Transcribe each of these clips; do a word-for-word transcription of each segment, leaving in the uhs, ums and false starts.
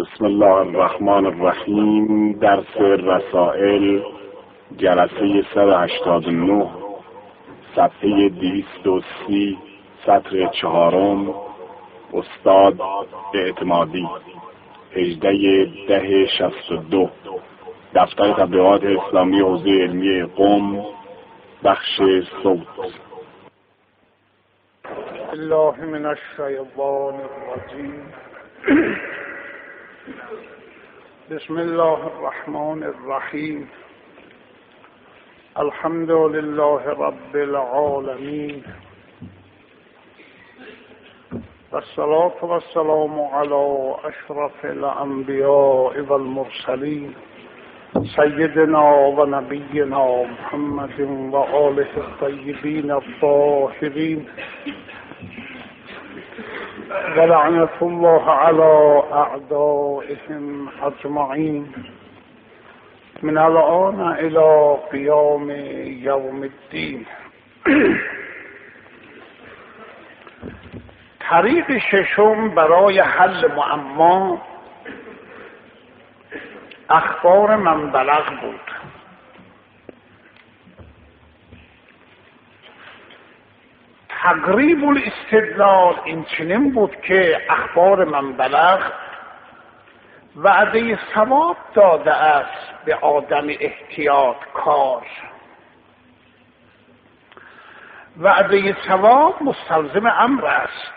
بسم الله الرحمن الرحیم. درس رسائل جلسه صد و هشتاد و نه، صفحه دویست و سی، سطر چهارم. استاد اعتمادی، هجده ده شصت و دو، دفتر تبلیغات اسلامی حوزه علمی قم، بخش صوت. الله من الشیطان الرجیم. بسم الله الرحمن الرحیم. الحمد لله رب العالمین والصلاة والسلام على اشرف الانبیاء والمرسلین سیدنا و نبینا محمد و آله الطیبین الطاهرین ولعنة الله على اعدائهم اجمعین من الان الى قیام یوم الدین. طریق ششم برای حل معما اخبار من بلغ بود. تقریب الاستدلال این چنین بود که اخبار من بلغ وعده ثواب داده است به آدم احتیاط کار. وعده ثواب مستلزم امر است.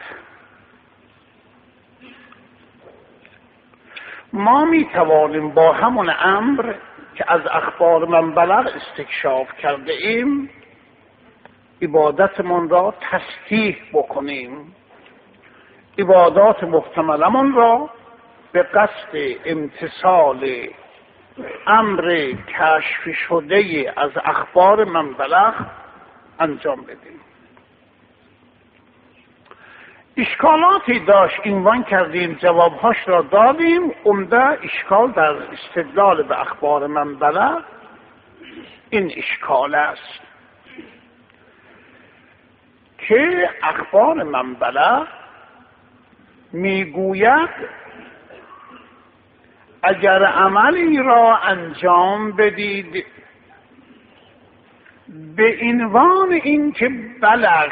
ما می توانیم با همون امر که از اخبار من بلغ استکشاف کرده ایم عبادتمون را تصحیح بکنیم، عبادات محتملمون را به قصد امتثال امر کشف شده از اخبار من بلغ انجام بدیم. اشکالاتی داشت، عنوان کردیم، جوابهاش را دادیم. عمده اشکال در استدلال به اخبار من بلغ این اشکال است که اخبار من بلغ میگوید اگر عملی را انجام بدید به عنوان اینکه بلغ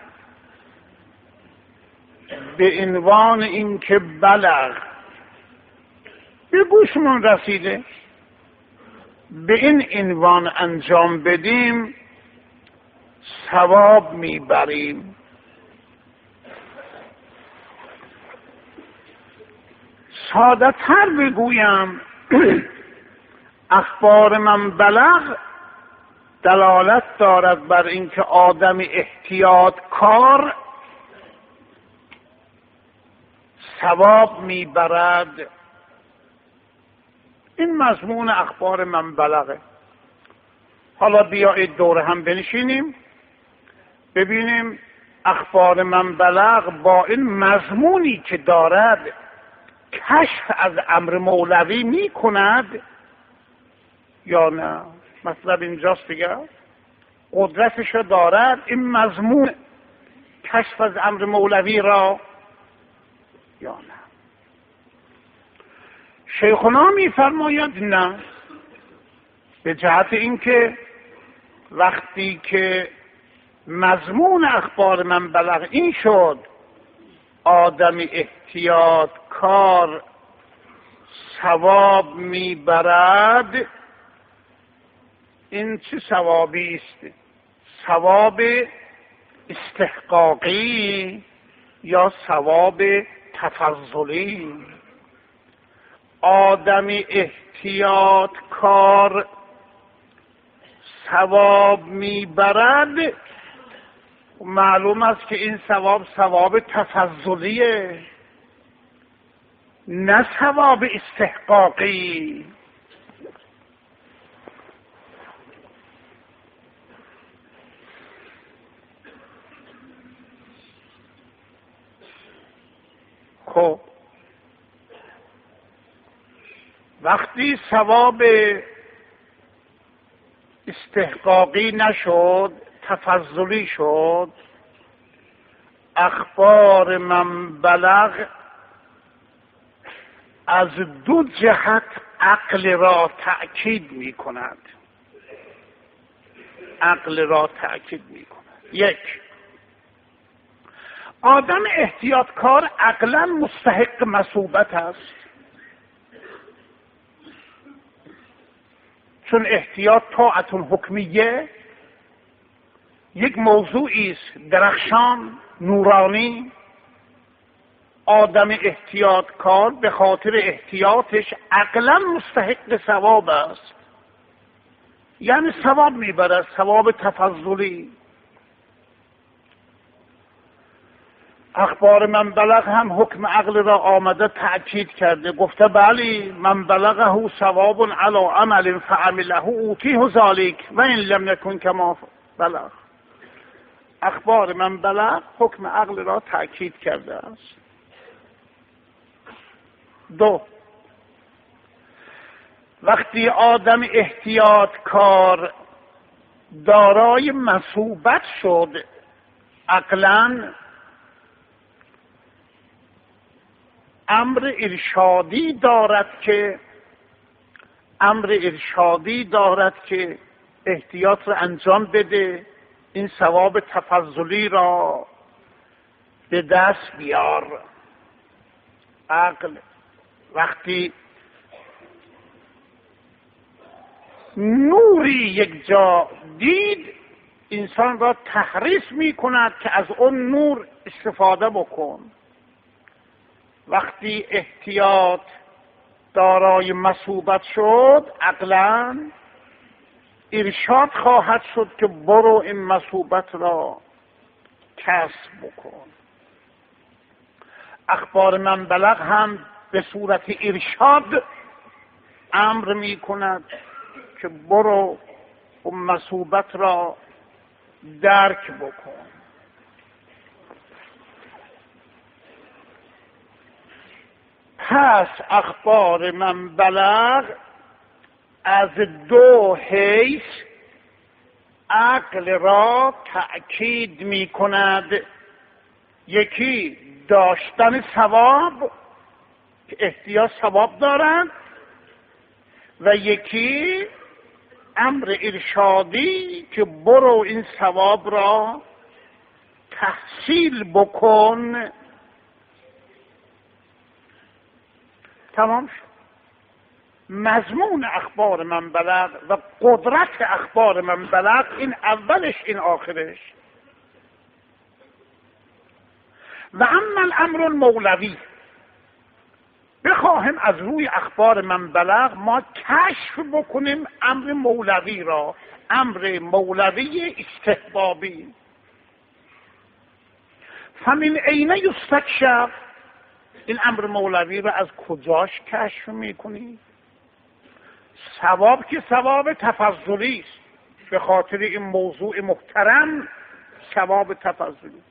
به عنوان اینکه بلغ به گوشمون رسیده، به این عنوان انجام بدیم ثواب میبریم. ساده تر بگویم اخبار من بلغ دلالت دارد بر اینکه آدم احتیاط کار ثواب میبرد. این مضمون اخبار من بلغه. حالا بیایید دور هم بنشینیم ببینیم اخبار من بلغ با این مضمونی که دارد کشف از امر مولوی می کند یا نه. مطلب اینجاست دیگه، قدرتش دارد این مضمون کشف از امر مولوی را یا نه. شیخنا می فرماید نه، به جهت اینکه وقتی که مضمون اخبار من بلغ این شد آدم احتیاط کار ثواب میبرد، این چه ثوابی است؟ ثواب استحقاقی یا ثواب تفضلی؟ آدم احتیاط کار ثواب میبرد، معلوم است که این ثواب ثواب تفضلیه، نه ثواب استحقاقی. خب وقتی ثواب استحقاقی نشد تفضلی شد، اخبار من بلغ از دو جهت عقل را تأکید می کند. عقل را تأکید می کند. یک، آدم احتیاطکار عقلا مستحق مثوبت است، چون احتیاط طاعت الحکمیه یک موضوعی است درخشان نورانی. آدم احتیاطکار به خاطر احتیاطش عقلا مستحق ثواب است، یعنی ثواب میبرد، ثواب تفضلی. اخبار من بلغ هم حکم عقل را آمده تأکید کرده، گفته بلی من بلغه ثواب علی عمل فعمله اوتیه ذلک و این لم نکن کما بلغ. اخبار من بلغ حکم عقل را تأکید کرده است. دو، وقتی آدم احتیاطکار دارای مثوبت شد، عقلاً امر ارشادی دارد که امر ارشادی دارد که احتیاط را انجام بده، این ثواب تفضلی را به دست بیار. عقل وقتی نوری یک جا دید، انسان را تحریص می کند که از اون نور استفاده بکن. وقتی احتیاط دارای مثوبت شد، عقلاً ارشاد خواهد شد که برو این مثوبت را کسب بکن. اخبار من بلغ هم به صورت ارشاد امر می کند که برو اون مثوبت را درک بکن. پس اخبار من بلغ از دو حیث عقل را تأکید می کند. یکی داشتن ثواب که احتیاج ثواب دارند، و یکی امر ارشادی که برو این ثواب را تحصیل بکن. تمام شد. مضمون اخبار من بلغ و قدرت اخبار من بلغ این اولش این آخرش. و اما الامر المولوی، بخواهم از روی اخبار من بلغ ما کشف بکنیم امر مولوی را، امر مولوی استحبابی. فمن عین یستکشف، این امر مولوی را از کجاش کشف میکنی؟ ثواب که ثواب تفضلی است، به خاطر این موضوع محترم ثواب تفضلی.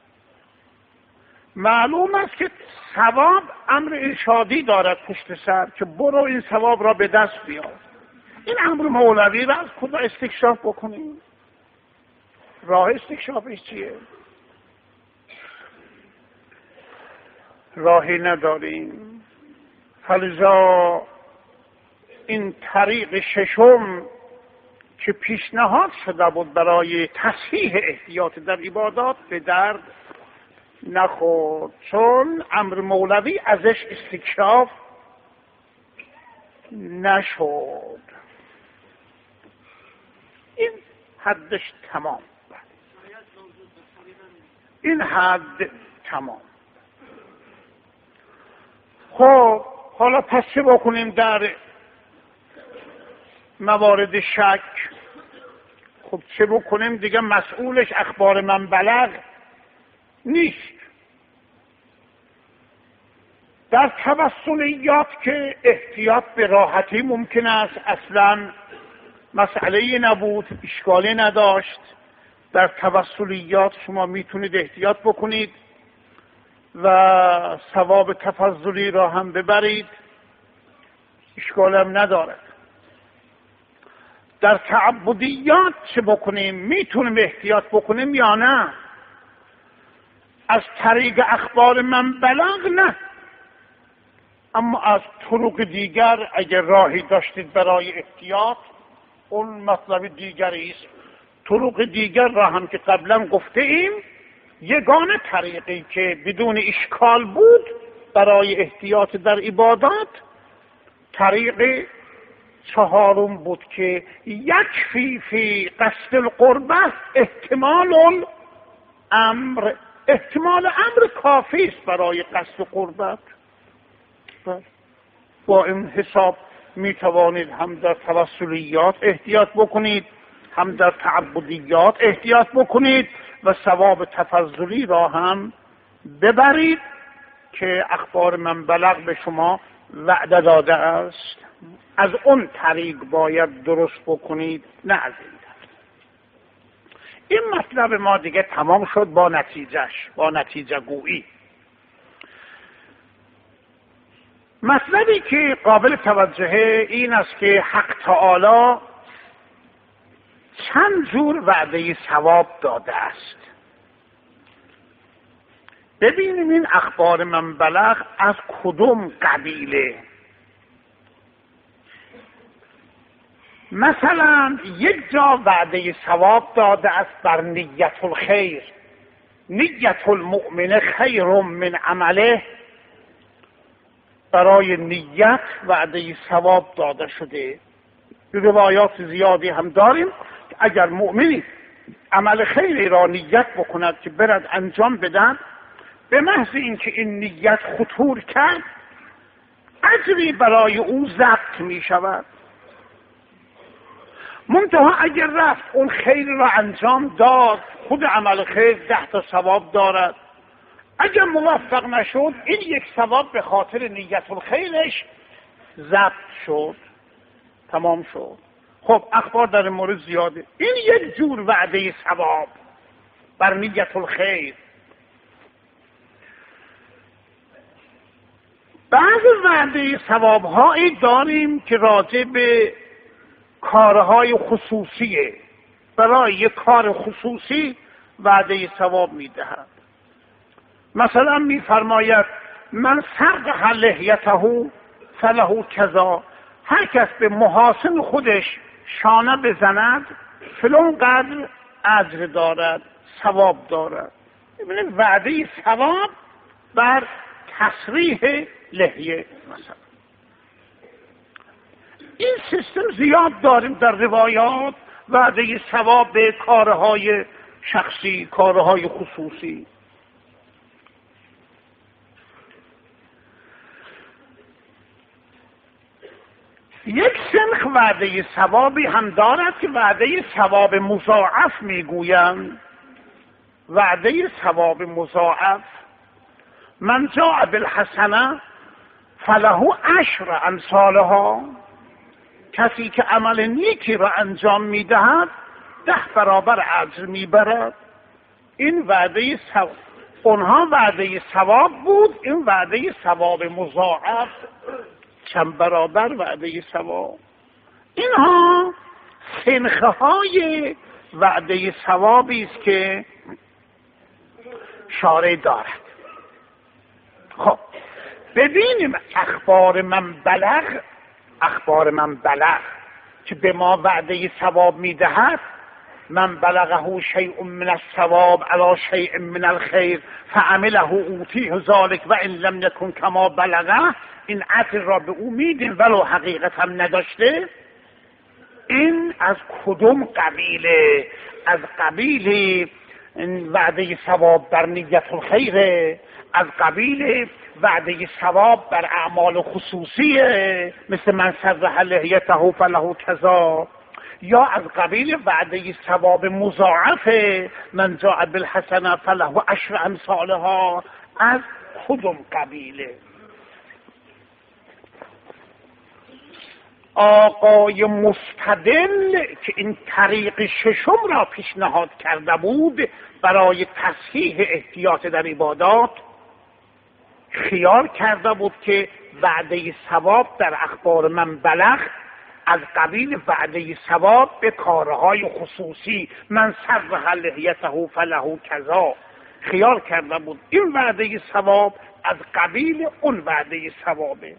معلوم است که ثواب امر ارشادی دارد پشت سر که برو این ثواب را به دست بیار. این امر مولوی را از کجا استکشاف بکنیم؟ راه استکشافش چیه؟ راهی نداریم. فلذا این طریق ششم که پیشنهاد شده بود برای تصحیح احتیاط در عبادات به درد نخورد، چون امر مولوی ازش استکشاف نشد. این حدش تمام. این حد تمام. خب حالا پس چه بکنیم در موارد شک؟ خب چه بکنیم دیگه؟ مسئولش اخبار من بلغ نیست. در توسلیات که احتیاط به راحتی ممکن است، اصلا مسئله نبود، اشکالی نداشت. در توسلیات شما میتونید احتیاط بکنید و ثواب تفضلی را هم ببرید، اشکال هم ندارد. در تعبدیات چه بکنیم؟ میتونیم احتیاط بکنیم یا نه؟ از طریق اخبار من بلغ نه. اما از طرق دیگر اگر راهی داشتید برای احتیاط، اون مطلب دیگری است. طرق دیگر را هم که قبلا گفته ایم، یگانه طریقی که بدون اشکال بود برای احتیاط در عبادات، طریق چهارم بود که یکفی فی قصد القربه احتمال الامر، احتمال امر کافی است برای قصد قربت. با این حساب می توانید هم در توسلیات احتیاط بکنید، هم در تعبدیات احتیاط بکنید و ثواب تفضلی را هم ببرید که اخبار من بلغ به شما وعده داده است. از اون طریق باید درست بکنید، نه از این طریق. این مطلب ما دیگه تمام شد با نتیجهش، با نتیجه گویی. مطلبی که قابل توجهه این است که حق تعالی چند جور وعده ثواب داده است. ببینیم این اخبار من بلغ از کدوم قبیله. مثلا یک جا وعده ثواب داده است بر نیت الخیر، نیت المؤمن خیر من عمله، برای نیت وعده ثواب داده شده. روایات زیادی هم داریم که اگر مؤمنی عمل خیری را نیت بکند که برد انجام بدن، به محض اینکه این نیت خطور کرد اجری برای او ضبط می شود. منتها اگر رفت اون خیر را انجام داد، خود عمل خیر ده تا ثواب دارد. اگر موفق نشد این یک ثواب به خاطر نیت الخیرش ضبط شد، تمام شد. خب اخبار در این مورد زیاده. این یک جور وعده ثواب بر نیت الخیر. بعض وعده ثواب هایی داریم که راجع به کارهای خصوصیه، برای یک کار خصوصی وعده ثواب میدهد. مثلا میفرماید من سرق لحیته فله کذا، هر کس به محاسن خودش شانه بزند فلان قدر اجر دارد، ثواب دارد. ببینید وعده ثواب بر تصریح لحیه. مثلا این سیستم زیاد داریم در روایات، وعده ثواب به کارهای شخصی، کارهای خصوصی. یک سنخ وعده ثوابی هم دارد که وعده ثواب مضاعف میگویند. وعده ثواب مضاعف، من جاء بالحسنه فله عشر امثالها، کسی که عمل نیکی را انجام میدهد ده برابر اجر میبرد. این وعده ثواب، اونها وعده ثواب بود، این وعده ثواب مضاعف، چند برابر وعده ثواب. اینها سنخه های وعده ثوابی است که شارع دارد. خب ببینیم اخبار من بلغ، اخبار من بلغ که به ما وعده ثواب میدهد، من بلغه شیء من الثواب علی شیء من الخیر فعمله اوتیه ذلک و ان لم یکن کما بلغه، این اجر را به او میدیم ولو حقیقت هم نداشته. این از کدوم قبیله؟ از قبیل وعده ثواب بر نیت الخیره، از قبیل وعده ثواب بر اعمال خصوصیه مثل من سرح لحیته فله کذا، یا از قبیل وعده ثواب مضاعفه من جاء بالحسنه فله عشر امثالها. از کدوم قبیله؟ آقای مستدل که این طریق ششم را پیشنهاد کرده بود برای تصحیح احتیاط در عبادات، خیال کرده بود که وعده ثواب در اخبار من بلغ از قبیل وعده ثواب به کارهای خصوصی من سرح لحیته فله کذا، خیال کرده بود این وعده ثواب از قبیل اون وعده ثوابه.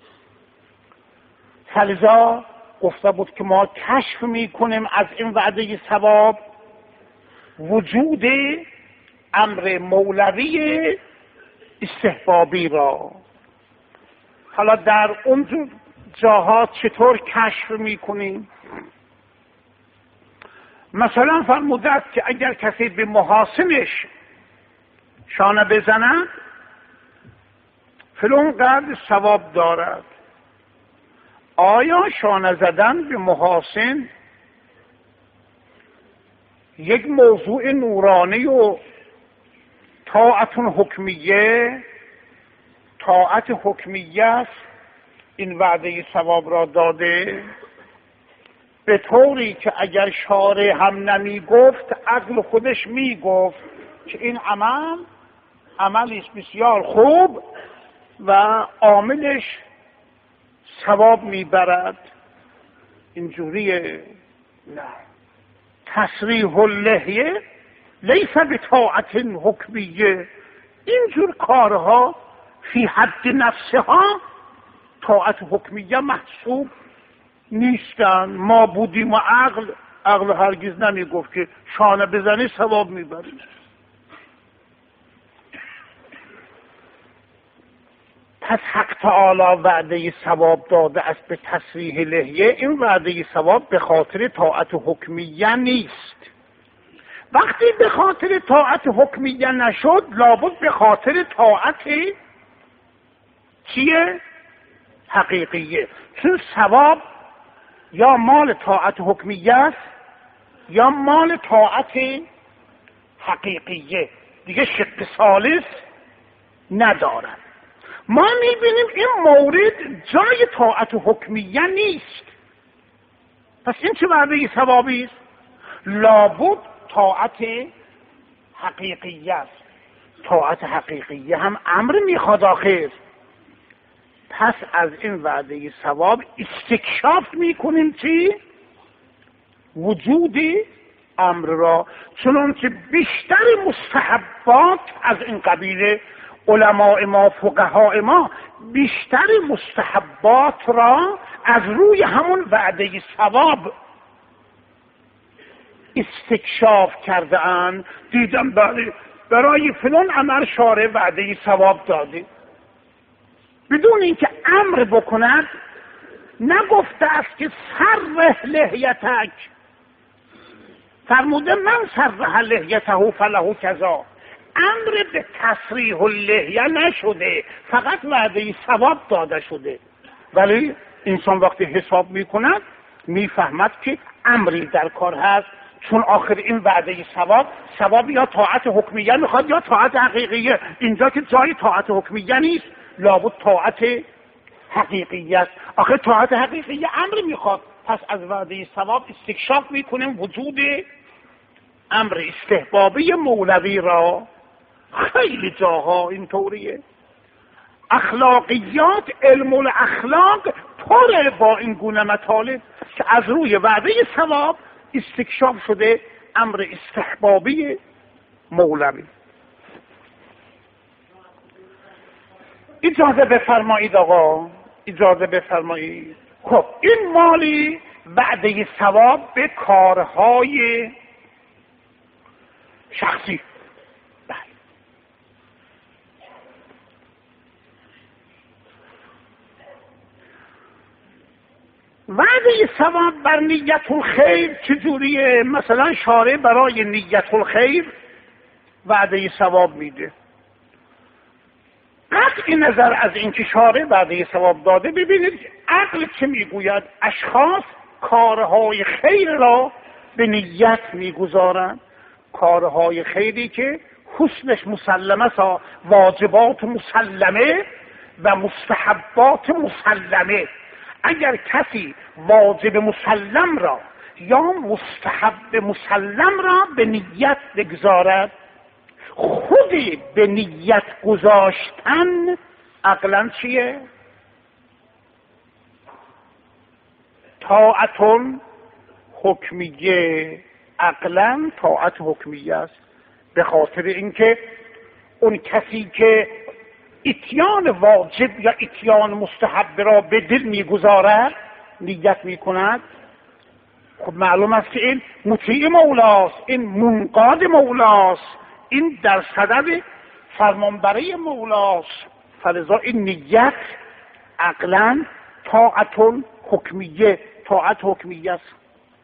فلذا گفته بود که ما کشف میکنیم از این وعده ثواب وجود امر مولوی استحبابی را. حالا در اون جاها چطور کشف میکنیم؟ مثلا فرموده است که اگر کسی به محاسنش شانه بزند فلان قدر ثواب دارد. آیا شانه زدن به محاسن یک موضوع نورانی و طاعت حکمیه طاعت حکمیه است این وعده ثواب را داده؟ به طوری که اگر شارع هم نمی گفت عقل خودش می گفت که این عمل عملی است بسیار خوب و عاملش ثواب میبرد. اینجوریه؟ نه. تصریح اللحیه لیس بطاعت حکمیه. اینجور کارها فی حد نفسها طاعت حکمیه محسوب نیستن. ما بودیم و عقل عقل هرگز نمی گفت که شانه بزنی ثواب میبری. پس حق تعالی وعده ثواب داده است به تصریح لحیه. این وعده ثواب به خاطر طاعت حکمیه نیست. وقتی به خاطر طاعت حکمیه نشد لابد به خاطر طاعت چیه؟ حقیقیه. چون ثواب یا مال طاعت حکمیه است یا مال طاعت حقیقیه، دیگه شق ثالث ندارد. ما میبینیم این مورد جای طاعت حکمیه نیست. پس این چه وعده ثوابی است؟ لابد طاعت حقیقیه است. طاعت حقیقیه هم امر میخواد آخر. پس از این وعده ثواب استکشاف میکنیم چی؟ وجود امر را. چنانچه بیشتر مستحبات از این قبیله علماء ما فقهای ما بیشتر مستحبات را از روی همون وعده ثواب استکشاف کرده اند. دیدم برای, برای فلان عمل شارع وعده ثواب داده بدون اینکه امر بکند. نگفته است که سرح لحیتک، فرموده من سرح لحیته فله کذا. امر به تصریح اللحیه نشده، فقط وعده ثواب داده شده. ولی انسان وقتی حساب میکند میفهمد که امری در کار هست. چون آخر این وعده ثواب ثواب یا طاعت حکمیه میخواد یا طاعت حقیقیه. اینجا که جای طاعت حکمیه نیست، لابد طاعت حقیقیه است. آخر طاعت حقیقیه امر میخواد. پس از وعده ثواب استکشاف میکنیم وجود امر استحبابی مولوی را. خیلی جاها اینطوریه. اخلاقیات، علم الاخلاق پره با این گونه مطالب که از روی وعده ثواب استکشاف شده امر استحبابی مولوی. اجازه بفرمایید آقا، اجازه بفرمایید. خب این مالی وعده ثواب به کارهای شخصی. بله. وعده ثواب بر نیت الخیر چجوریه؟ مثلا شارع برای نیت الخیر وعده ثواب میده. قطع نظر از اینکه شارع وعده ثواب داده، ببینید عقل چه میگوید؟ اشخاص کارهای خیر را به نیت میگذارند. کارهای خیری که حسنش مسلمه سا، واجبات مسلمه و مستحبات مسلمه. اگر کسی واجب مسلم را یا مستحب مسلم را به نیت بگذارد، خود به نیت گذاشتن عقلاً چیه؟ طاعت حکمیه. عقلاً طاعت حکمیه است. به خاطر اینکه اون کسی که اتیان واجب یا اتیان مستحب را به دل میگذارد، نیت میکند، خب معلوم است که این مطیع مولاست، این منقاد مولاست، این در صدد فرمانبری مولاست. فلذا این نیت عقلاً طاعت حکمیه، طاعت حکمیه است.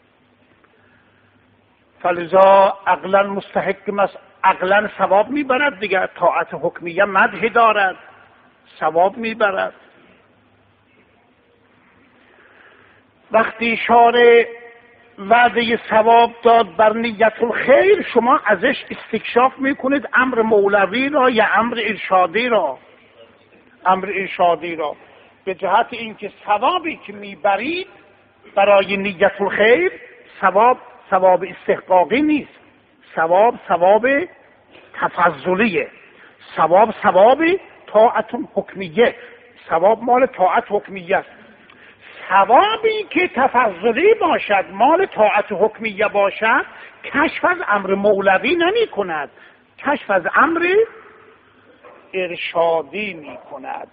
فلذا عقلاً مستحکم است، عقلاً ثواب میبرد دیگر. طاعت حکمیه مدح دارد، ثواب میبرد. وقتی شارع وعده ثواب داد بر نیت الخیر، شما ازش استکشاف میکنید امر مولوی را یا امر ارشادی را. امر ارشادی را به جهت اینکه ثوابی که میبرید برای نیت الخیر ثواب ثواب استحقاقی نیست، ثواب ثواب تفضلیه، ثواب ثواب طاعت حکمیه، ثواب مال طاعت حکمیه است. ثوابی که تفضلی باشد، مال طاعت حکمیه باشد، کشف از امر مولوی نمی کند، کشف از امر ارشادی می کند.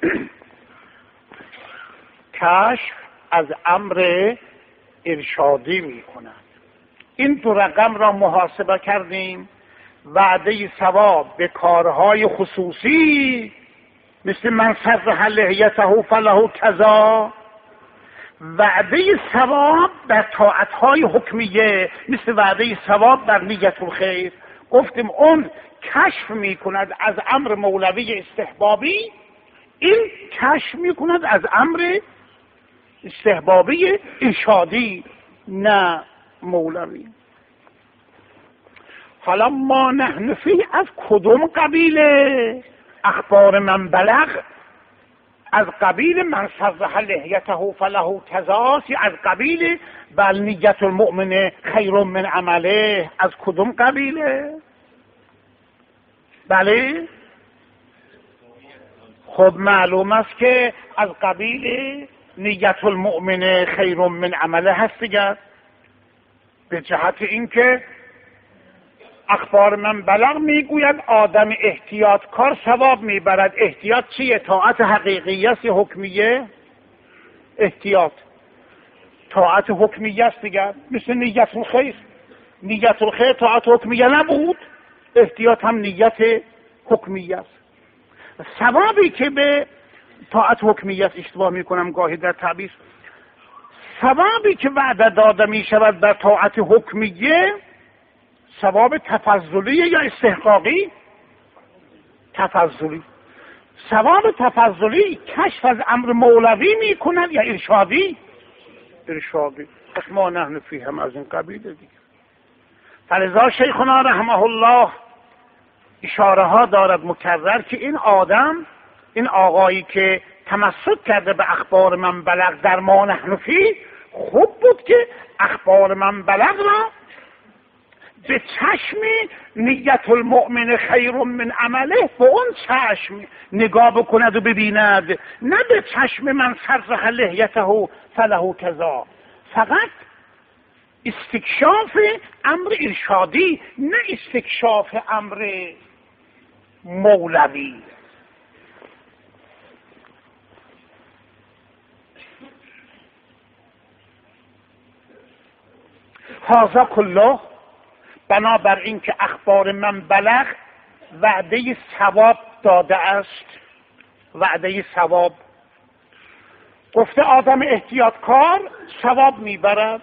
کشف از امر ارشادی می کند. این دو رقم را محاسبه کردیم. وعده ثواب به کارهای خصوصی مثل من سرح لحیته فله کذا، وعده ثواب در طاعتهای حکمیه مثل وعده ثواب در نیت الخیر. گفتیم اون کشف می کند از امر مولوی استحبابی، این کشف می کند از امر استحبابی ارشادی نه مولوی. حالا ما نحن فی از کدوم قبیله؟ اخبار من بلغ از قبیل من سرح لحیته فله کذا، از قبیل بل نیت المؤمن خیر من عمله. از کدوم قبیله؟ بله خب معلوم است که از قبیل نیت المؤمن خیر من عمله هست دیگر. به جهت اینکه اخبار من بلغ میگوید آدم احتیاط کار ثواب میبرد. احتیاط چیه؟ طاعت حقیقی است یا حکمیه؟ احتیاط طاعت حکمیه است دیگر، مثل نیت الخیر. نیت الخیر طاعت حکمیه نبود، احتیاط هم نیت حکمیه است. ثوابی که به طاعت حکمیه است، اشتباه میکنم گاهی در تعبیر، ثوابی که وعده داده میشود در طاعت حکمیه ثواب تفضلی یا استحقاقی؟ تفضلی. ثواب تفضلی کشف از امر مولوی می کند یا ارشادی؟ ارشادی. پس ما نحن فی هم از این قبیله دیگه. فلذا شیخنا رحمه الله اشاره ها دارد مکرر که این آدم، این آقایی که تمسک کرده به اخبار من بلغ در ما نحن فی، خوب بود که اخبار من بلغ را به چشم نیت المؤمن خیر من عمله، به اون چشم نگاه بکند و ببیند، نه به چشم من سرح لحیته فله کذا. فقط استکشاف امر ارشادی، نه استکشاف امر مولوی. هذا کله بنابر این که اخبار من بلغ وعده ثواب داده است. وعده ثواب گفته آدم احتیاطکار ثواب میبرد.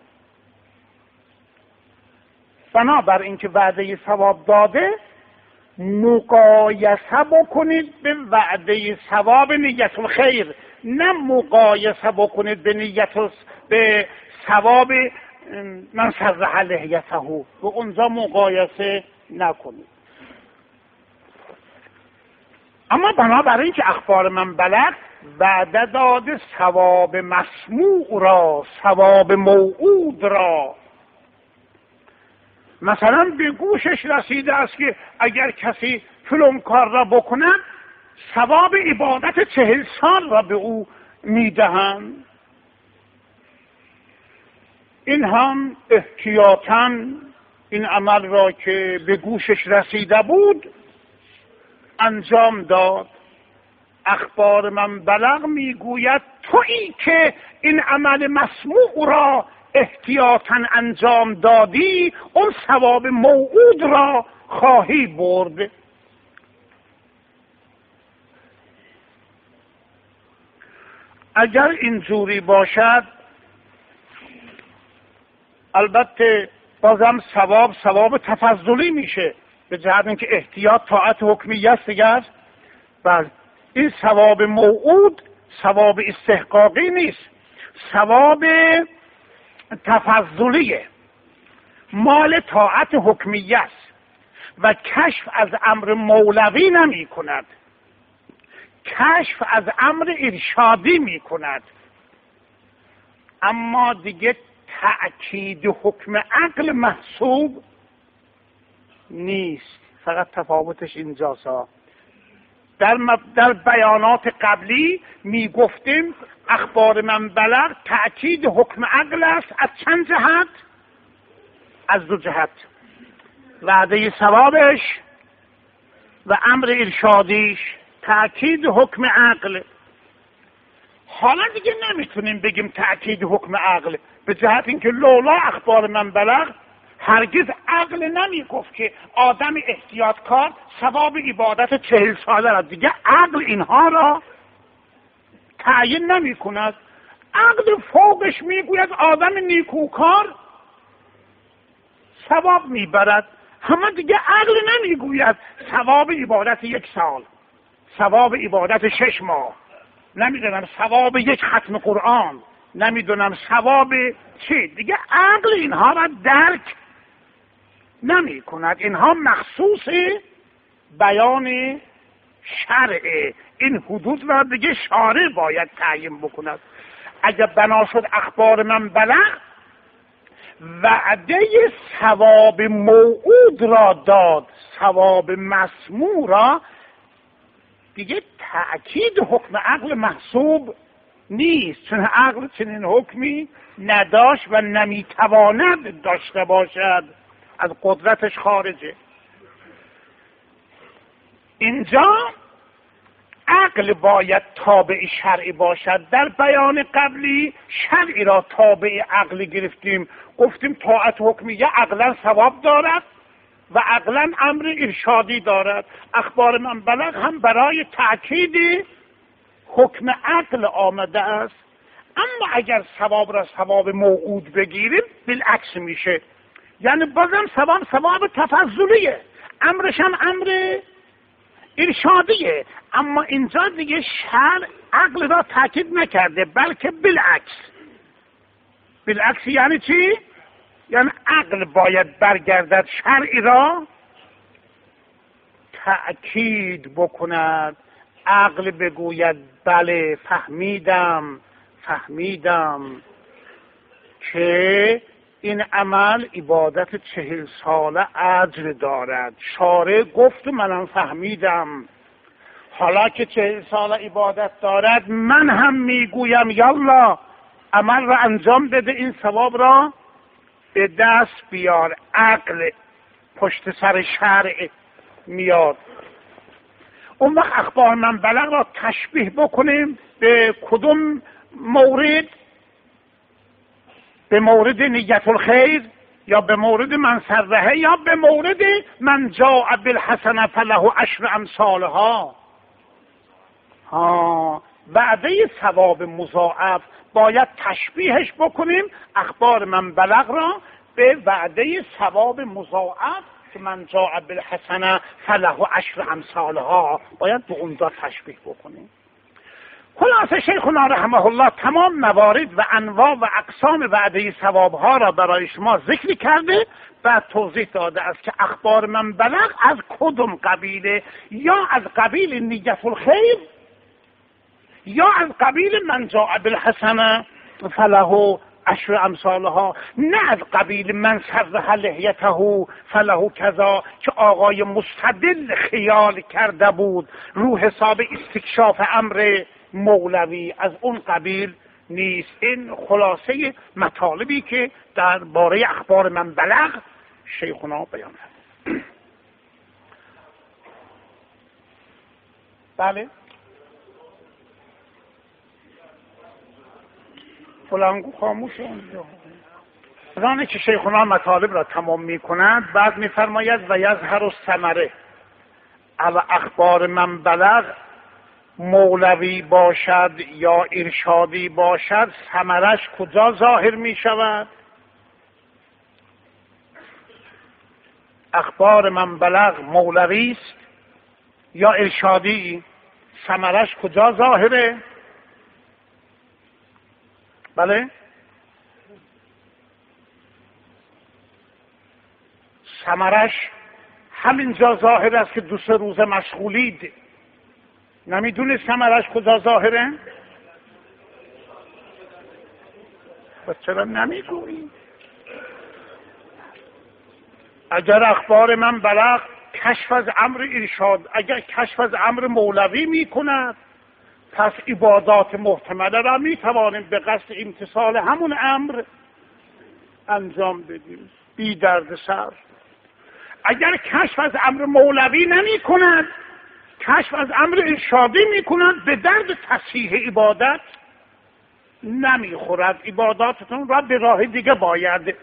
بنابر این که وعده ثواب داده، مقایسه بکنید به وعده ثواب نیت الخیر، نه مقایسه بکنید به نیت به ثواب من سرح لحیته، و اونجا مقایسه نکنید. اما بنابراین این که اخبار من بلغ وعده داده ثواب مسموع را، ثواب موعود را. مثلا به گوشش رسیده است که اگر کسی فلان کار را بکند ثواب عبادت چهل سال را به او میدهند. این هم احتیاطاً این عمل را که به گوشش رسیده بود انجام داد. اخبار من بلغ میگوید تویی که این عمل مسموع را احتیاطاً انجام دادی اون ثواب موعود را خواهی برد. اگر اینجوری باشد البته بازم ثواب ثواب تفضلی میشه، به جهت اینکه احتیاط طاعت حکمیه است دیگر. بله، این ثواب موعود ثواب استحقاقی نیست، ثواب تفضلیه، مال طاعت حکمیه است و کشف از امر مولوی نمی کند، کشف از امر ارشادی می کند. اما دیگه تأکید حکم عقل محسوب نیست، فقط تفاوتش اینجاست. در, در بیانات قبلی می گفتیم اخبار من بلغ تأکید حکم عقل است. از چند جهت؟ از دو جهت، وعده ثوابش و امر ارشادیش، تأکید حکم عقل. حالا دیگه نمیتونیم بگیم تأکید حکم عقل، به جهت اینکه لولا اخبار من بلغ هرگز عقل نمی گفت که آدم احتیاطکار ثواب عبادت چهل ساله را، دیگه عقل اینها را تعیین نمی کند. عقل فوقش میگوید آدم نیکوکار ثواب میبرد، همه دیگه عقل نمیگوید ثواب عبادت یک سال، ثواب عبادت شش ماه، نمیدونم ثواب یک ختم قرآن، نمیدونم ثواب چی، دیگه عقل اینها را درک نمی کند. اینها مخصوص بیان شرع، این حدود را دیگه شارع باید تعیین بکند. اگر بنا شد اخبار من بلغ وعده ثواب موعود را داد، ثواب مسموع را، دیگه تأکید حکم عقل محسوب نیست، چون عقل چنین حکمی نداشت و نمیتواند داشته باشد، از قدرتش خارجه. اینجا عقل باید تابع شرعی باشد. در بیان قبلی شرعی را تابع عقل گرفتیم، گفتیم طاعت حکمیه عقلا ثواب دارد و عقلا امر ارشادی دارد. اخبار من بلغ هم برای تأکید حکم عقل آمده است. اما اگر ثواب را ثواب موعود بگیریم بالعکس میشه، یعنی بازم ثواب ثواب تفضلیه، امرش هم امر ارشادیه. اما اینجا دیگه شرع عقل را تاکید نکرده، بلکه بالعکس. بالعکس یعنی چی؟ یعنی عقل باید برگردد شرعی را تأکید بکند. عقل بگوید بله فهمیدم فهمیدم که این عمل عبادت چهل ساله اجر دارد، شارع گفت منم فهمیدم، حالا که چهل ساله عبادت دارد من هم میگویم یالا عمل را انجام بده، این ثواب را به دست بیار. عقل پشت سر شرع میاد. اون وقت اخبار من بلغ را تشبیه بکنیم به کدوم مورد؟ به مورد نیت الخیر، یا به مورد من سرهه، یا به مورد من جاء بالحسنه فله عشر امثالها. ها، وعده ثواب مضاعف باید تشبیهش بکنیم اخبار من بلغ را به وعده ثواب مضاعف که من جاء بالحسنه فله عشر امثالها، باید به اونجا تشبیه بکنیم. خلاصه شیخنا رحمه الله تمام موارد و انواع و اقسام وعده ثوابها را برای شما ذکر کرده، بعد توضیح داده است که اخبار من بلغ از کدوم قبیله، یا از قبیل نیت الخیر یا از قبیل من جاء بالحسنه فله عشر امثالها، نه از قبیل من سرح لحیته فله کذا که آقای مستدل خیال کرده بود رو حساب استکشاف امر مولوی، از اون قبیل نیست. این خلاصه مطالبی که در باره اخبار من بلغ شیخنا بیان فرمود. بله فلانگو خاموش اونجا. زانه که شیخنا مطالب را تمام می کند بعد می فرماید و یظهر الثمره علی اخبار من بلغ، مولوی باشد یا ارشادی باشد ثمرش کجا ظاهر می شود؟ اخبار من بلغ مولوی است یا ارشادی، ثمرش کجا ظاهره؟ بله ثمرش همینجا ظاهر است که دو سه روز مشغولید. نمیدونی ثمرش کجا ظاهره؟ پس چرا نمیگویی؟ اگر اخبار من بلغ کشف از امر ارشاد، اگر کشف از امر مولوی می کند پس عبادات محتمله را می توانیم به قصد امتثال همون امر انجام بدیم بی درد سر. اگر کشف از امر مولوی نمی کند، کشف از امر ارشادی می کند، به درد تصحیح عبادت نمی خورد. عباداتتون را به راه دیگه باید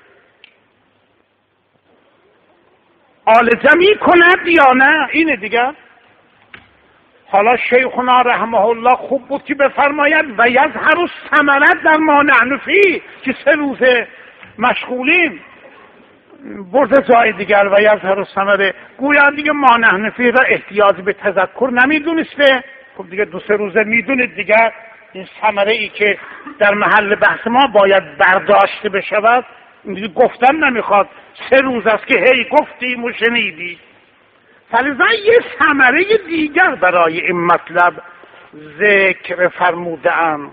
عالجه می کند یا نه؟ اینه دیگه. حالا شیخنا رحمه الله خوب بود که بفرماید و یظهر الثمره در ما نحن فیه، که سه روزه مشغولیم، برده جای دیگر و یظهر الثمره گویا دیگه ما نحن فیه را احتیاج به تذکر نمیدونسته. خب دیگه دو سه روزه میدونید دیگه این ثمره ای که در محل بحث ما باید برداشته بشود دیگه گفتن نمیخواد، سه روز است که هی گفتیم و شنیدی. فلذا یه ثمره دیگر برای این مطلب ذکر فرموده‌ام.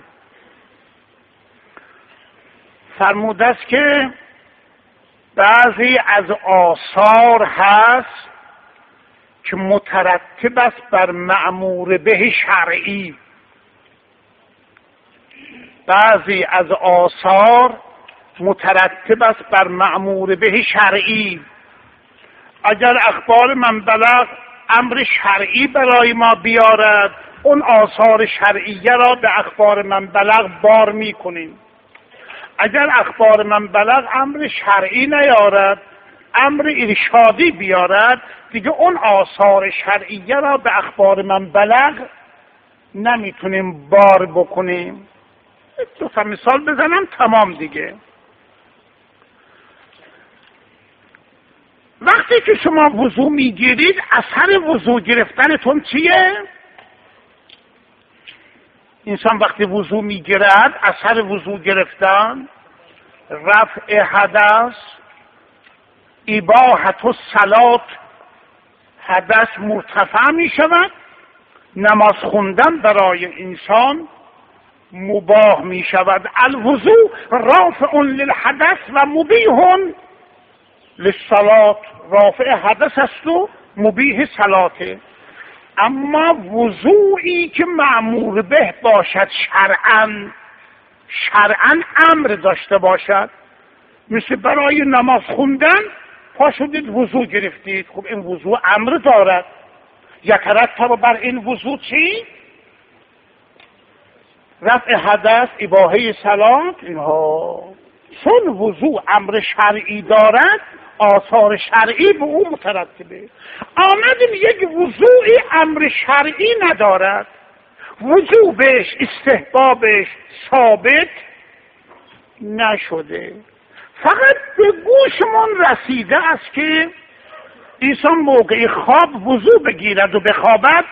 فرموده است که بعضی از آثار هست که مترتب است بر مأمور به شرعی. بعضی از آثار مترتب است بر مأمور به شرعی. اگر اخبار من بلغ امر شرعی برای ما بیارد، اون آثار شرعیه را به اخبار من بلغ بار می کنیم. اگر اخبار من بلغ امر شرعی نیارد، امر ارشادی بیارد، دیگه اون آثار شرعیه را به اخبار من بلغ نمیتونیم بار بکنیم. دو تا مثال بزنم تمام دیگه. وقتی که شما وضو میگیرید اثر وضو گرفتنتون چیه؟ انسان وقتی وضو میگیرد اثر وضو گرفتن رفع حدث، اباحت الصلاة، حدث مرتفع می شود، نماز خوندن برای انسان مباح می شود. الوضو رافع للحدث و مبیح للصلاة. رافع حدث است و مبیح صلاته. اما وضوعی که مأمور به باشد شرعاً، شرعاً امر داشته باشد، مثل برای نماز خوندن پا شدید وضو گرفتید، خب این وضو امر دارد. یترتب بر این وضو چی؟ رفع حدث، اباحه صلات، اینها. چون وضو امر شرعی دارد آثار شرعی به او مترتبه. آمدیم یک وضوعی امر شرعی ندارد، وجوبش استحبابش ثابت نشده، فقط به گوشمون رسیده است که انسان موقع خواب وضو بگیرد و بخوابد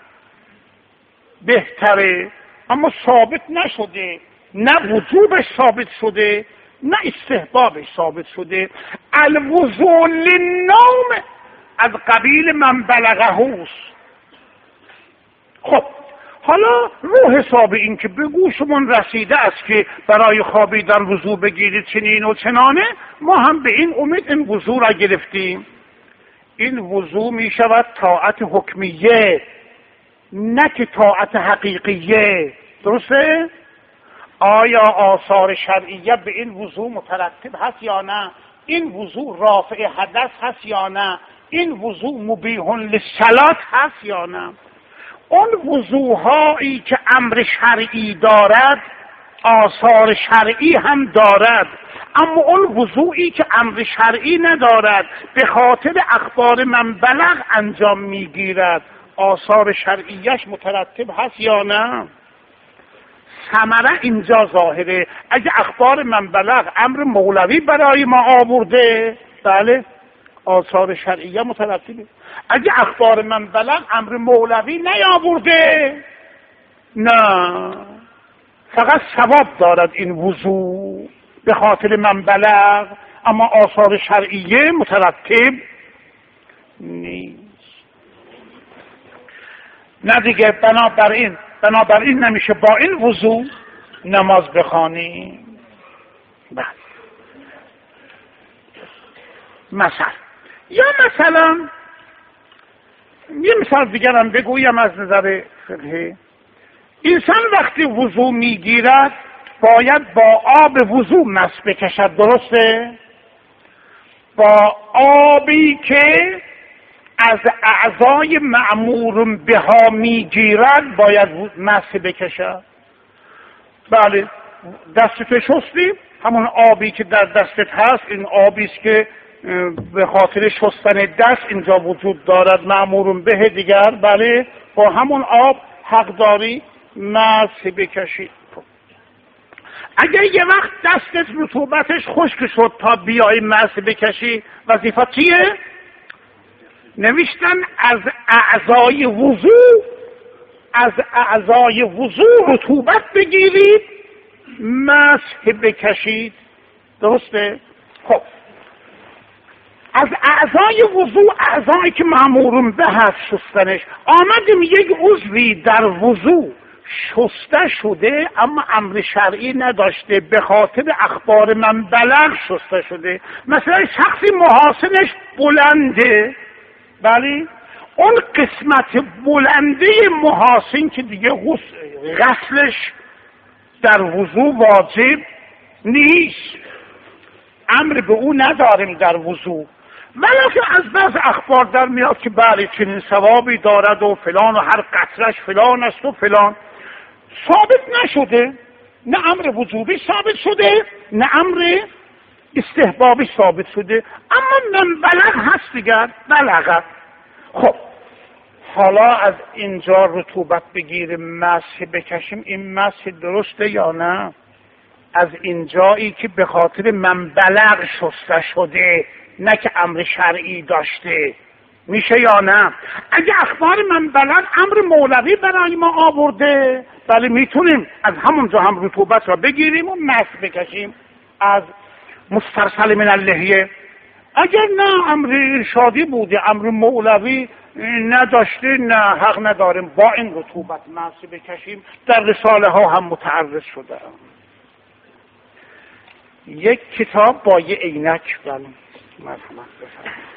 بهتره، اما ثابت نشده، نه وجوبش ثابت شده نه استحبابش ثابت شده. الوضوء للنوم از قبیل من بلغه است. خب حالا رو حساب این که به گوشمون رسیده است که برای خوابیدن وضو بگیرید چنین و چنانه، ما هم به این امید این وضو را گرفتیم. این وضو می شود طاعت حکمیه نه که طاعت حقیقیه. درسته؟ آیا آثار شرعیه به این وضو مترتب هست یا نه؟ این وضوع رافع حدث هست یا نه، این وضوع مبیح للصلاة هست یا نه. اون وضوع هایی که امر شرعی دارد آثار شرعی هم دارد، اما اون وضوعی که امر شرعی ندارد به خاطر اخبار من بلغ انجام میگیرد، آثار شرعیش مترتب هست یا نه؟ ثمره اینجا ظاهره. اگه اخبار من بلغ امر مولوی برای ما آورده، بله آثار شرعیه مترتبه. اگه اخبار من بلغ امر مولوی نیاورده، نه، فقط ثواب دارد این وضوع به خاطر من بلغ، اما آثار شرعیه مترتب نیست. نه دیگه، بنابراین بنابراین نمیشه با این وضوع نماز بخوانیم. بله. مثلا یا مثلا یه مثال دیگرم بگویم از نظر فقهی. انسان وقتی وضوع میگیرد باید با آب وضوع مس بکشد، درسته؟ با آبی که از اعضای معمور بها میگیرد باید مس بکشد. بله، دستت شستی، همون آبی که در دستت هست این آبی است که به خاطر شستن دست اینجا وجود دارد، معمور به دیگر. بله، با همون آب حق داری مس بکشی. اگر یه وقت دستت رطوبتش خشک شد تا بیای مس بکشی، وظیفه چیه؟ نوشتن از اعضای وضوع از اعضای وضوع رطوبت بگیرید مسح بکشید، درسته؟ خب از اعضای وضوع، اعضایی که مأمورون به هست شستنش، آمدیم یک عضوی در وضوع شسته شده اما امر شرعی نداشته، به خاطر اخبار من بلغ شسته شده. مثلا شخصی محاسنش بلنده، بله، اون قسمت بلنده محاسن که دیگه غسلش در وضوع واجب نیست، امر به او نداریم در وضوع. ولیکن از بعض اخبار در میاد که بله چنین ثوابی دارد و فلان و هر قطرش فلان است و فلان. ثابت نشده، نه امر وجوبی ثابت شده نه امر استحبابی ثابت شده، اما من بلغ هست دیگر، بلغت. خب حالا از اینجا رطوبت بگیریم مسح بکشیم، این مسح درسته یا نه؟ از اینجایی که به خاطر من بلغ شسته شده نه که امر شرعی داشته، میشه یا نه؟ اگه اخبار من بلغ امر مولوی برای ما آورده، بله میتونیم از همونجا هم رطوبت را بگیریم و مسح بکشیم از مسترسل من اللحیه. اگر نه امر ارشادی بوده، امر مولوی نداشته، نه حق نداریم با این رطوبت مسح بکشیم. در رساله ها هم متعرض شده. یک کتاب با یه عینک، بله مرحمت بفرمایید.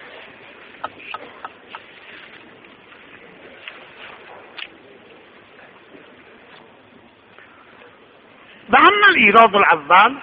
و اما الایراد الاول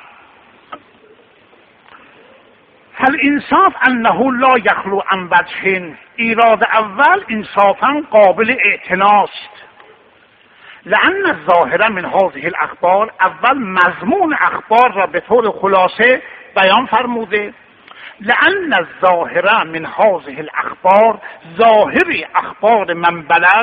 فالانصاف انه لا یخلو عن وجه. ایراد اول انصافا قابل اعتناست. لأن الظاهر من هذه الاخبار، اول مضمون اخبار را به طور خلاصه بیان فرموده. لأن الظاهر من هذه الاخبار، ظاهر اخبار من بلغ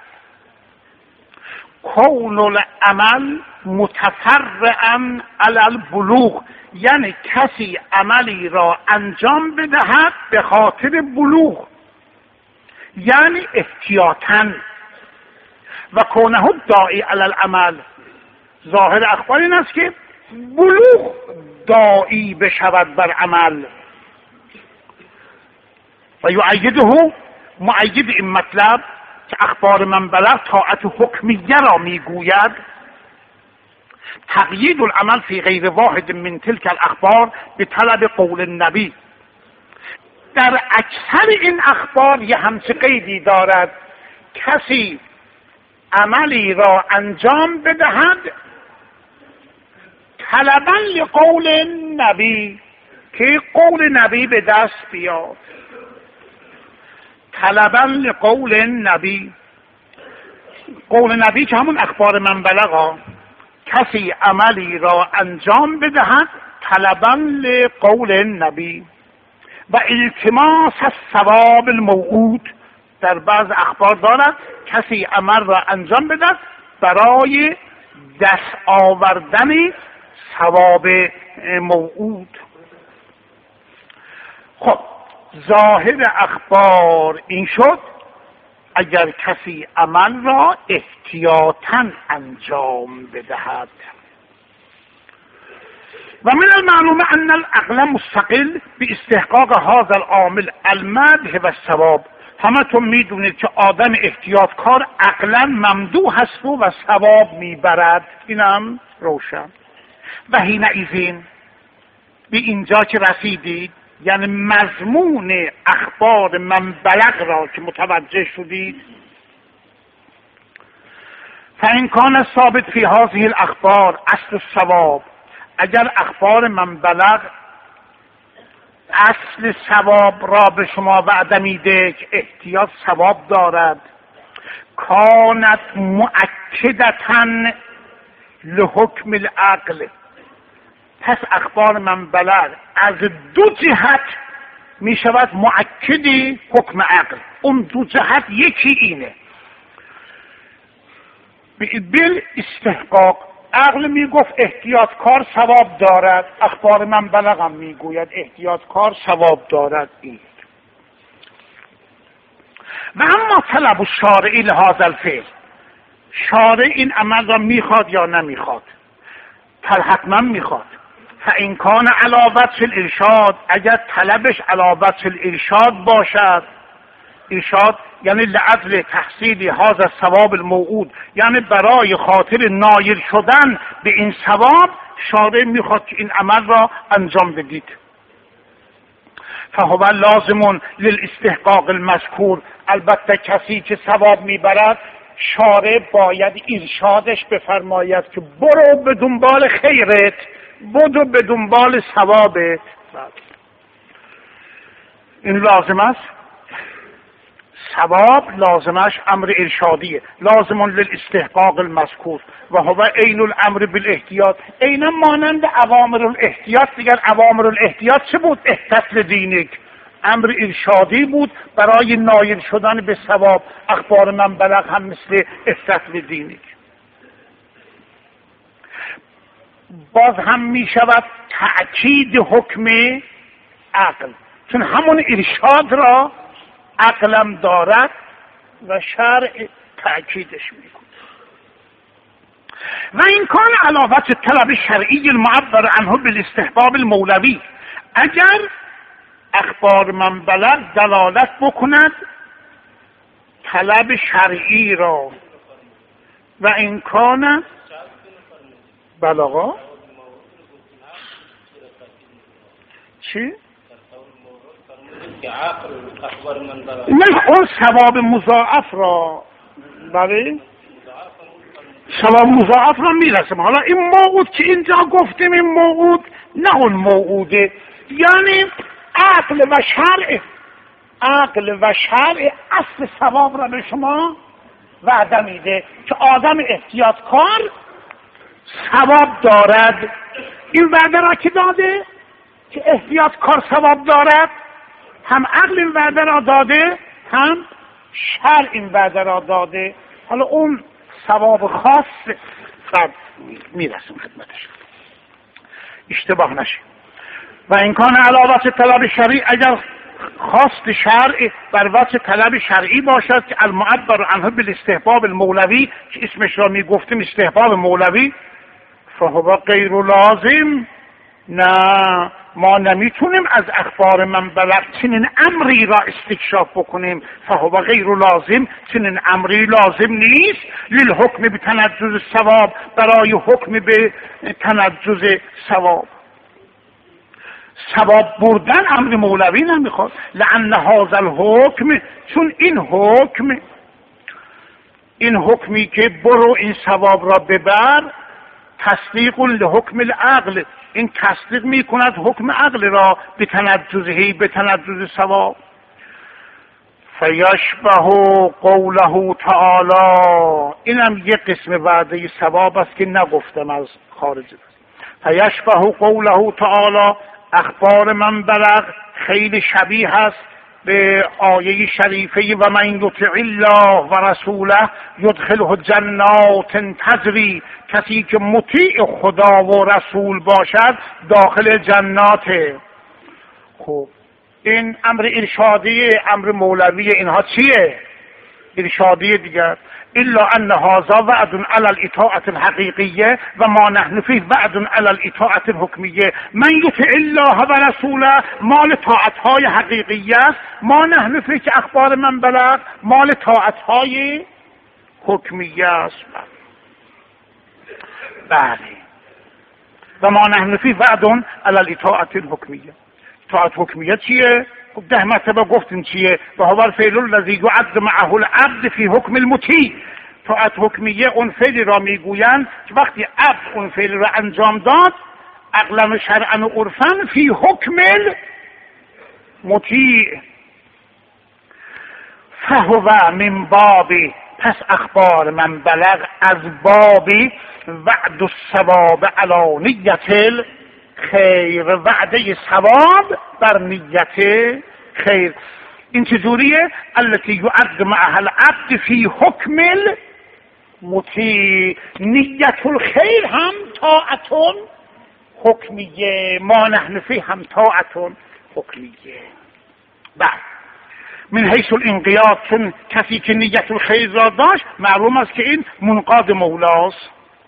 کون العمل متفرعا علی البلوغ، یعنی کسی عملی را انجام بدهد به خاطر بلوغ، یعنی احتیاطاً، و کونه داعی علی العمل. ظاهر اخبار این است که بلوغ داعی بشود بر عمل. و یؤیده، مؤید این مطلب که اخبار من بلغ طاعت حکمیه را میگوید، تقیید العمل فی غیر واحد من تلک الاخبار به طلب قول النبی. در اکثر این اخبار یه همچه قیدی دارد، کسی عملی را انجام بدهد طلبا لقول النبی، که قول نبی به دست بیاد. طلبا لقول نبی، قول نبی که همون اخبار من بلغ، کسی عملی را انجام بدهد طلبا لقول نبی و التماس الثواب الموعود. در بعض اخبار دارد کسی عمل را انجام بدهد برای دست آوردن ثواب موعود. خب ظاهر اخبار این شد اگر کسی عمل را احتیاطاً انجام بدهد. و من المعلوم ان العقل مستقل باستحقاق هذا العامل المدح و الثواب. همتون میدونید که آدم احتیاطکار عقلا ممدوح هست و ثواب میبرد، اینم روشن. و حینئذ به اینجا که رسیدید، یعنی مضمون اخبار من بلغ را که متوجه شدید، فإن کان ثابت فی هذه الاخبار اصل الثواب، اگر اخبار من بلغ اصل ثواب را به شما وعده میده که احتیاط ثواب دارد، کانت مؤکدتاً لحکم العقل، پس اخبار من بلغ از دو جهت می شود مؤکدی حکم عقل. اون دو جهت یکی اینه، بل استحقاق، عقل می گفت احتیاطکار ثواب دارد، اخبار من بلغم می گوید احتیاطکار ثواب دارد. این و اما طلب الشارع لهذا الفعل، شارع این عمل را میخواد یا نمیخواد؟ حتما میخواد. فإن کان علی وجه الارشاد، اگر طلبش علی وجه الارشاد باشد، ارشاد یعنی لأجل تحصیل هذا الثواب الموعود، یعنی برای خاطر نایل شدن به این ثواب شارع میخواد که این عمل را انجام بدید، فهو لازم للاستحقاق المذکور. البته کسی که ثواب میبرد شارع باید ارشادش بفرماید که برو به دنبال خیرت، برو به دنبال ثوابت. این لازم است. ثواب لازمش امر ارشادیه، لازم للاستحقاق المذکور و هو عین الامر بالاحتیاط. عین مانند اوامر الاحتیاط. دیگر اوامر الاحتیاط چه بود؟ احتیاط دینک، امر ارشادی بود برای نایل شدن به ثواب. اخبار من بلغ هم مثل احتیاط دینک. باز هم می شود تأکید حکم عقل، چون همون ارشاد را عقلم دارد و شرع تأکیدش میکنه. و این کان علاوه طلب شرعی المعبر عنه بالاستحباب المولوی، اگر اخبار من بلغ دلالت بکند طلب شرعی را، و این کان بلغا چی؟ نه اون ثواب مضاعف را، بله ثواب مضاعف را میرسم. حالا این موعود که اینجا گفتیم این موعود نه اون موعوده، یعنی عقل و شرع، عقل و شرع اصل ثواب را به شما وعده میده که آدم احتیاطکار ثواب دارد. این وعده را که داده که احتیاطکار ثواب دارد، هم عقل این وعده را داده، هم شرع این وعده را داده. حالا اون ثواب خاص فرد میرسیم خدمتش، اشتباه نشه. و این کان علاوه طلب شرعی، اگر خواست شرع بر وجه طلب شرعی باشد که المعبر عنه بالاستحباب المولوی، که اسمش را میگفتیم استحباب مولوی، فهو غیر لازم. نه، ما نمیتونیم از اخبار من بلغ چنین امری را استکشاف بکنیم. فهو غیر لازم، چنین امری لازم نیست للحکم به تنجز ثواب، برای حکم به تنجز ثواب. ثواب بردن امر مولوی نمیخواد. لأن هذا الحکم، چون این حکم، این حکمی که برو این ثواب را ببر، تصدیق لحکم العقل، این تصدیق می کند حکم عقل را به تنجزهی، به تنجز ثواب. فیشبه قوله تعالی، اینم یک قسم وعده ثواب است که نگفتم از خارج. فیشبه قوله تعالی، اخبار من بلغ خیلی شبیه است به آیه شریفه و من یطع الله و رسوله یدخله جنات تجری، کسی که مطیع خدا و رسول باشد داخل جناته. خب این امر ارشادی، امر مولوی، اینها چیه؟ ارشادی دیگر. الا ان هذا وعد علی الاطاعه الحقیقیه و ما نحن فیه وعد علی الاطاعه الحکمیه. من یطع الله و رسوله مال طاعت های حقیقیه است، ما نحن فیه که اخبار من بلغ مال طاعت های حکمیه است. بله. و ما نحن فیه وعد علی الاطاعه الحکمیه. طاعت حکمیه چیه؟ ده مرتبه گفتیم چیه؟ و هو الفعل الذی یعد معه العبد فی حکم المطیع. طاعت حکمیه اون فعلی را میگویند که وقتی عبد اون فعل را انجام داد عقلا و شرعا و عرفا فی حکم المطیع. فهو من بابی، پس اخبار من بلغ از بابی وعد الثواب علی نیت خیر، وعده ثواب بر نیت خیر. این چجوریه؟ التي یعد معها العبد فی حکم المطیع. نیت الخیر هم طاعتون حکمیه، ما نحن فی هم طاعتون حکمیه. بعد من حیث الانقیاد، چون کسی که نیت الخیر را داشت معلوم است که این منقاد مولاست.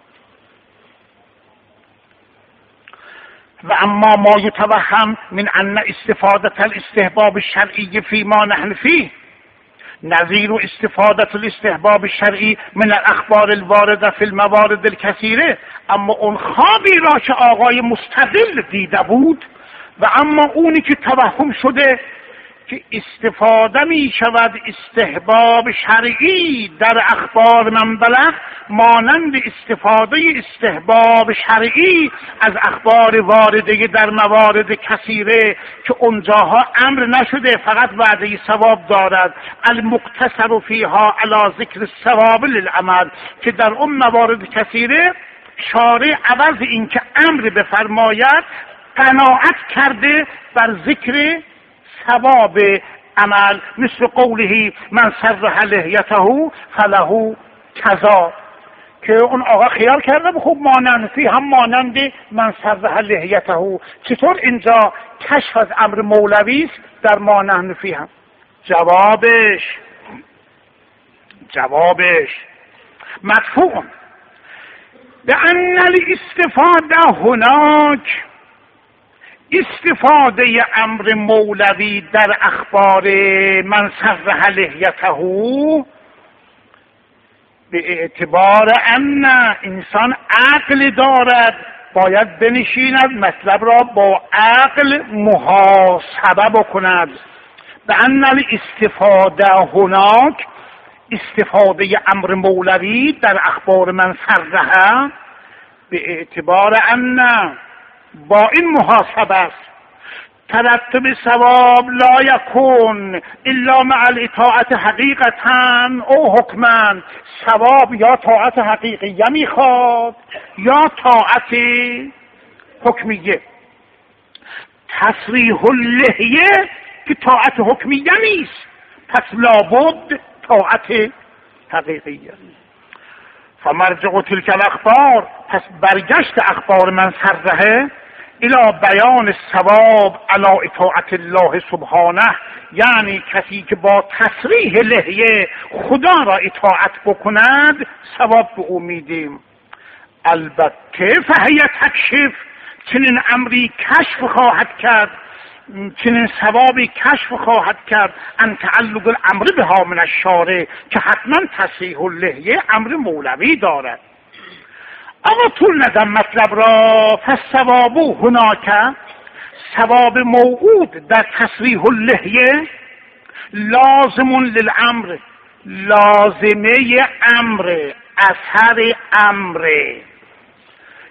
و اما ما یتوهم من ان استفاده الاستحباب الشرعی فی ما نحن فیه نظیر استفاده الاستحباب الشرعی من الاخبار الوارده فی الموارد الکثیره. اما اون خوابی را که آقای مستدل دیده بود و اما اونی که توهم شده که استفاده می شود استحباب شرعی در اخبار من بلغ مانند استفاده استحباب شرعی از اخبار وارده در موارد کثیره که اونجاها امر نشده فقط وعده ثواب دارد، المقتصر فیها علی ذکر الثواب للعمل، که در اون موارد کثیره شارع عوض این که امر بفرماید قناعت کرده بر ذکر ثواب عمل، مثل قوله من سرح لحیته فله کذا، که اون آقا خیال کرده خوب مانند فی هم مانند من سرح لحیته. چطور اینجا کشف از امر مولوی است در مانند فی هم؟ جوابش جوابش مدفوع به ان الاستفاده هناک، استفاده امر مولوی در اخبار من سرح لحیته به اعتبار ان انسان عقل دارد باید بنشیند مطلب را با عقل محاسبه بکند. به ان الاستفاده هناک، استفاده امر مولوی در اخبار من سرح به اعتبار ان با این محاسبه است ترتب ثواب لا یکون الا مع الاطاعت حقیقتا او حکما. ثواب یا طاعت حقیقیه میخواد یا طاعت حکمیه. تصریح اللحیه که طاعت حکمیه نیست، پس لابد طاعت حقیقیه. فمرجع تلك الاخبار، پس برگشت اخبار من سرحه الى بیان الثواب علی اطاعت الله سبحانه، یعنی کسی که با تصریح لحیه خدا را اطاعت بکند ثواب به او میدیم. البته فهی تکشف، چنین امری کشف خواهد کرد، چنین ثوابی کشف خواهد کرد ان تعلق الامر بها من الشارع، که حتما تصریح اللحیه امر مولوی دارد. اما طول ندم مطلب را. فالثواب هناک، ثواب موعود در تصریح اللحیه لازم للامر، لازمه امر، اثر امر،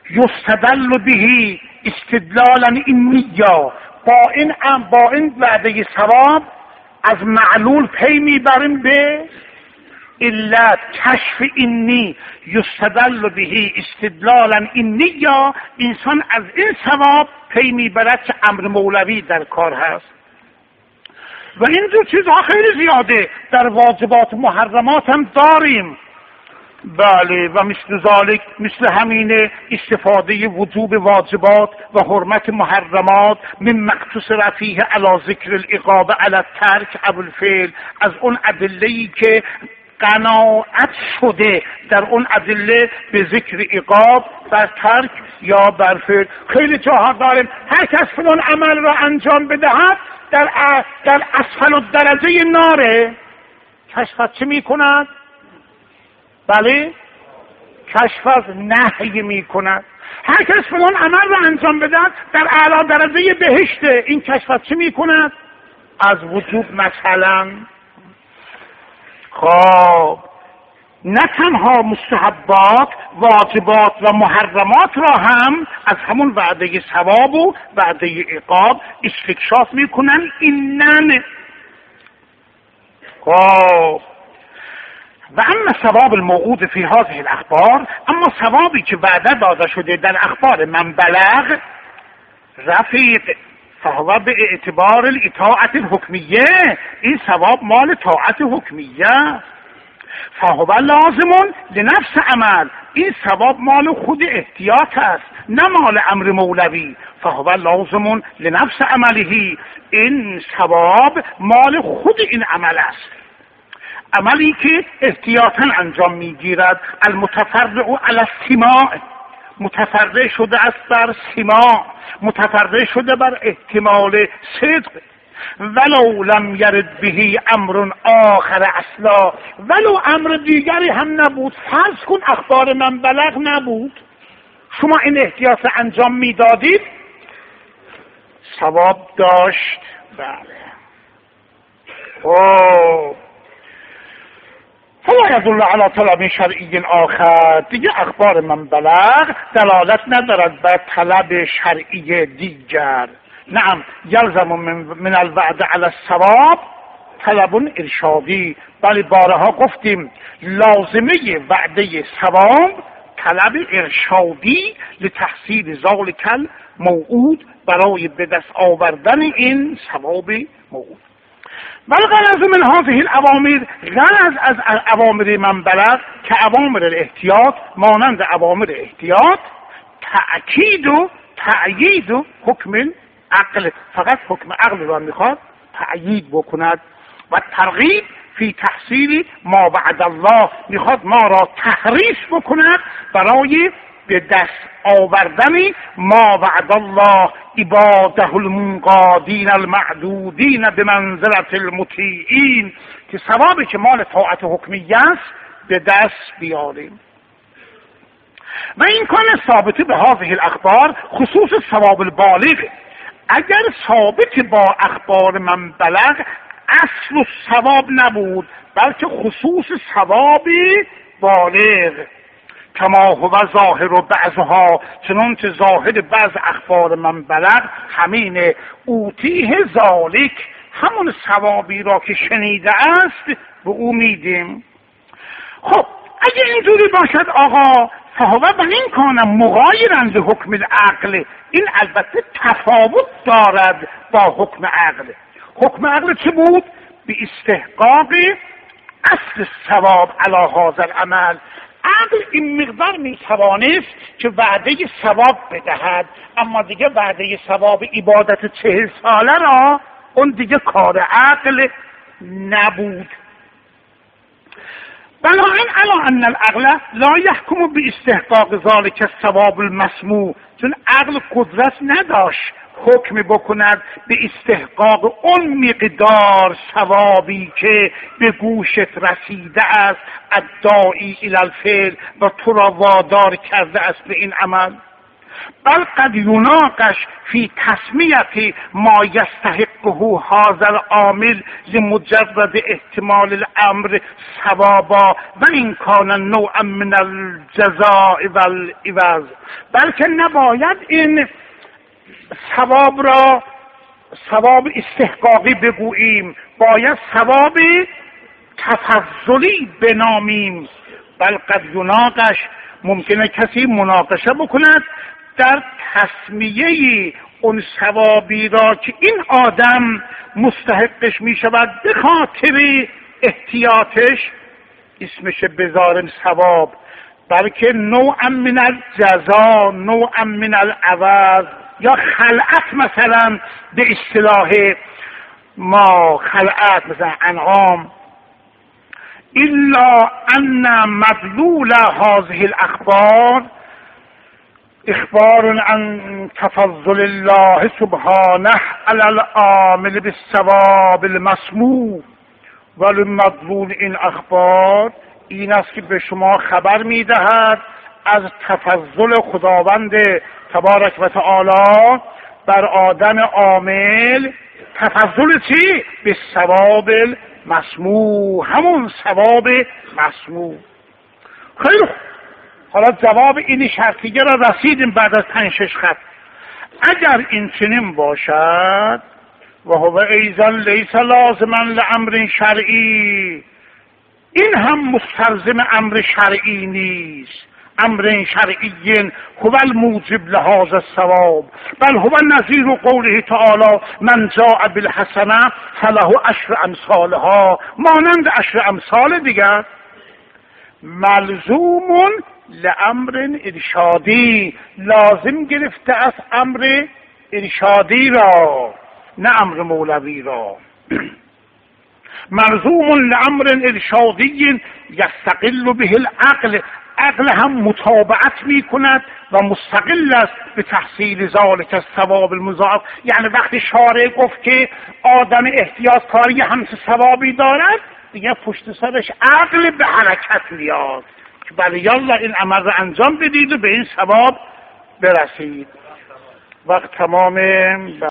یستدل به استدلالا اینیا، با این با این وعده ثواب از معلول پی میبریم به علت. کشف اینی یستدل به استدلالا اینیا، انسان از این ثواب پی میبرد که امر مولوی در کار هست. و این دو چیزها خیلی زیاده، در واجبات محرمات هم داریم. بله، و مثل ذالک، مثل همین استفاده وجوب واجبات و حرمت محرمات من مقتص رفیه علی ذکر العقاب علی الترک او الفعل، از اون ادله‌ای که قناعت شده در اون ادله به ذکر عقاب بر ترک یا بر فعل. خیلی جاها داریم هر کس فلان عمل را انجام بدهد در در اسفل الدرجه ناره. کشف چه میکند؟ بله، کشف از نهی میکند. هر کس فلان عمل را انجام بدهد در اعلی درجه بهشته. این کشف چه میکند؟ از وجوب مثلا. خب نه تنها مستحبات، واجبات و محرمات را هم از همون وعده ثواب و وعده عقاب استکشاف میکنن. اینن خب و اما ثواب الموعود فی هذه الاخبار، اما ثوابی که وعده داده شده در اخبار من بلغ رفیق، فهو به اعتبار الاطاعت الحکمیه، این ثواب مال طاعت حکمیه. فهو لازم لنفس عمل، این ثواب مال خود احتیاط است، نه مال امر مولوی. فهو لازم لنفس عمله، این ثواب مال خود این عمل است، عملی که احتیاطاً انجام میگیرد. المتفرع علی السماع، متفرع شده است بر سماع، متفرع شده بر احتمال صدق. ولو لم یرد به امر آخر اصلا، ولو امر دیگری هم نبود، فرض کن اخبار من بلغ نبود، شما این احتیاط انجام میدادید، ثواب داشت. بله. اوه فلا يدل على طلب شرعی آخر، دیگه اخبار من بلغ دلالت ندارد بر طلب شرعی دیگر. نعم یلزم من, من الوعد على الثواب طلب ارشادی، بلی بارها گفتیم لازمه وعده ثواب طلب ارشادی لتحصیل ذلک الموعود، برای به دست آوردن این ثواب موعود. بل غرض من هذه الاوامر، غرض از اوامر من بلغ که اوامر الاحتیاط مانند اوامر احتیاط، تأکید و تأیید و حکم عقل، فقط حکم عقل را میخواد تأیید بکند. و ترغیب فی تحصیل ما بعد الله، میخواد ما را تحریص بکند برای به دست آوردن ما وعد الله عباده المنقادین المعدودین به منزلت المطیعین، که ثوابی که مال طاعت حکمیه است به دست بیاریم. و این کان ثابت به هذه الاخبار خصوص ثواب البالغ، اگر ثابت با اخبار من بلغ اصل و ثواب نبود، بلکه خصوص ثواب بالغ. کما هو ظاهر و بعضها، چنانچه ظاهر بعض اخبار من بلغ همینه، اوتیه ذالک، همون ثوابی را که شنیده است به او میدیم. خب اگه اینجوری باشد آقا، فهو بر این کانم مغایرن به حکم العقل، این البته تفاوت دارد با حکم عقل. حکم عقل چه بود؟ به استحقاق اصل ثواب علی هذا العمل. عقل این مقدار میتوانست که وعده ثواب بدهد، اما دیگه وعده ثواب عبادت چهل ساله را اون دیگه کار عقل نبود. بنابراین الا ان العقل لا يحكم باستحقاق ذلك الثواب المسموع، چون عقل قدرت نداشت حکم بکند به استحقاق اون مقدار ثوابی که به گوشت رسیده است الداعی الی الفعل و تو را وادار کرده است به این عمل. بل قد یناقش فی تسمیت ما یستحقه هذا العامل لمجرد احتمال الامر ثوابا و این کان نوعا من الجزاء والعوض. بلکه نباید این ثواب را ثواب استحقاقی بگوییم، باید ثواب تفضلی بنامیم. بل قد یناقش، ممکنه کسی مناقشه بکند در تسمیه اون ثوابی را که این آدم مستحقش می شود به خاطر احتیاطش، اسمش بذاریم ثواب، بلکه نوعا من الجزا، نوعا من العوض، یا خلعت مثلا به اصطلاح ما خلعت مثلا انعام. الا ان مدلول هذه الاخبار اخبار عن تفضل الله سبحانه على العامل بالثواب المسموع. ولی مدلول این اخبار این است که به شما خبر میدهد از تفضل خداوند تبارک و تعالی بر آدم عامل. تفضل چی؟ به ثواب مسموع، همون ثواب مسموع. خیلی حالا جواب این شرطیه را رسیدیم بعد از پنج شش خط. اگر این چنین باشد و هو ایضا لیس لازما لامر شرعی، این هم مستلزم امر شرعی نیست. امر شرعی هو الموجب لهذا الثواب، بل هو نظیر قوله تعالی من جاء بالحسنه فله عشر امثالها، مانند عشر امثال دیگر. ملزوم لامر ارشادی، لازم گرفته از امر ارشادی را، نه امر مولوی را. ملزوم لامر ارشادی یستقل به العقل، عقل هم متابعت می کند و مستقل است به تحصیل ذالک الثواب المضاعف. یعنی وقتی شارع گفت که آدم احتیاط کاری همچه ثوابی دارد، دیگه پشت سرش عقل به حرکت میاد که بله یالا این عمل رو انجام بدید و به این ثواب برسید. وقت تمامه.